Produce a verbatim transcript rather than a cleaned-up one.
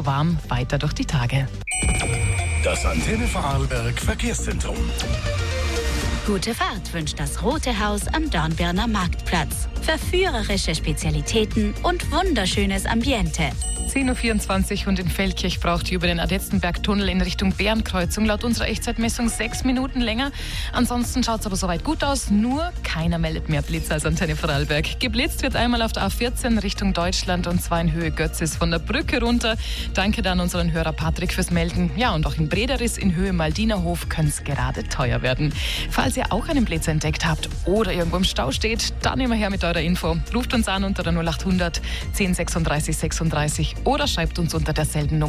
warm weiter durch die Tage. Das Antenne Vorarlberg Verkehrszentrum. Gute Fahrt wünscht das Rote Haus am Dornbirner Marktplatz. Verführerische Spezialitäten und wunderschönes Ambiente. zehn Uhr vierundzwanzig und in Feldkirch braucht ihr über den Adetzenberg-Tunnel in Richtung Bärenkreuzung laut unserer Echtzeitmessung sechs Minuten länger. Ansonsten schaut es aber soweit gut aus, nur keiner meldet mehr Blitz als Antenne Vorarlberg. Geblitzt wird einmal auf der A vierzehn Richtung Deutschland und zwar in Höhe Götzis von der Brücke runter. Danke dann unseren Hörer Patrick fürs Melden. Ja, und auch in Brederis in Höhe Maldinerhof könnte es gerade teuer werden. Falls ihr auch einen Blitz entdeckt habt oder irgendwo im Stau steht, dann immer her mit eurer Info. Ruft uns an unter der null acht hundert zehn sechsunddreißig sechsunddreißig oder schreibt uns unter derselben Nummer.